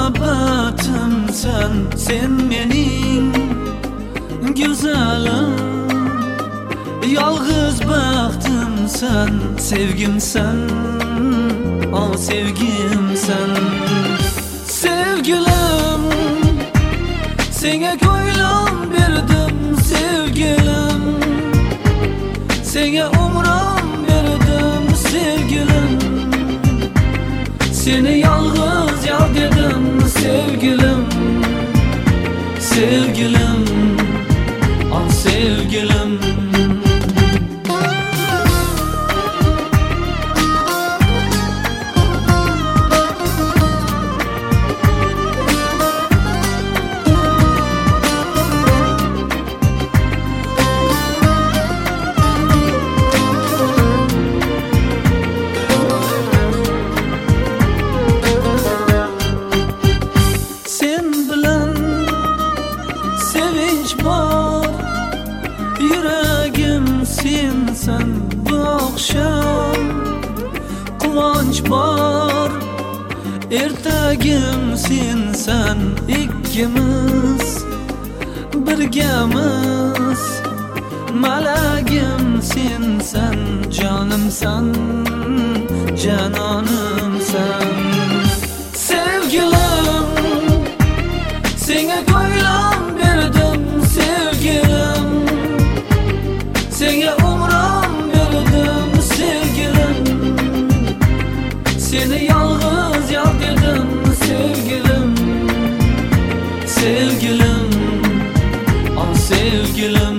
muhabbatimsan, sen mening güzelim. Yalğız baxtimsan, sevgimsan, o sevgimsan. Sevgilim, senga ko'nglim berdim, sevgilim. Senga umrim berdim, sevgilim. Seni yalğız yar dedim, sevgilim. Sevgilim, ah sevgilim. Yüreğim sensen bu akşam, kıvanç var. Ertagim sensen, ikkimiz birgamiz. Malagim sensen, canımsan, canonimsan. Sevgilim, senga ko'nglim berdim, sevgilim. Senga umrim berdim, sevgilim. Seni yalğız yar dedim, sevgilim. Sevgilim, ah sevgilim.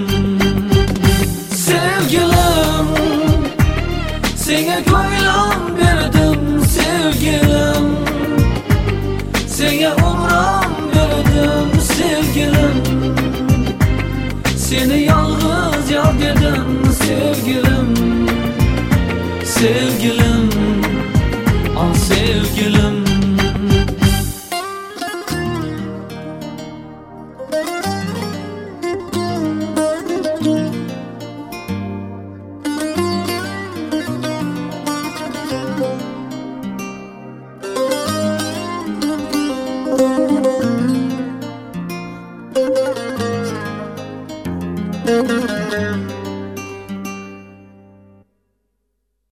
Sevgilim, senga ko'nglim berdim, sevgilim. Senga umrim berdim, sevgilim. Seni yalğız yar dedim, sevgilim. Sevgilim, ah sevgilim.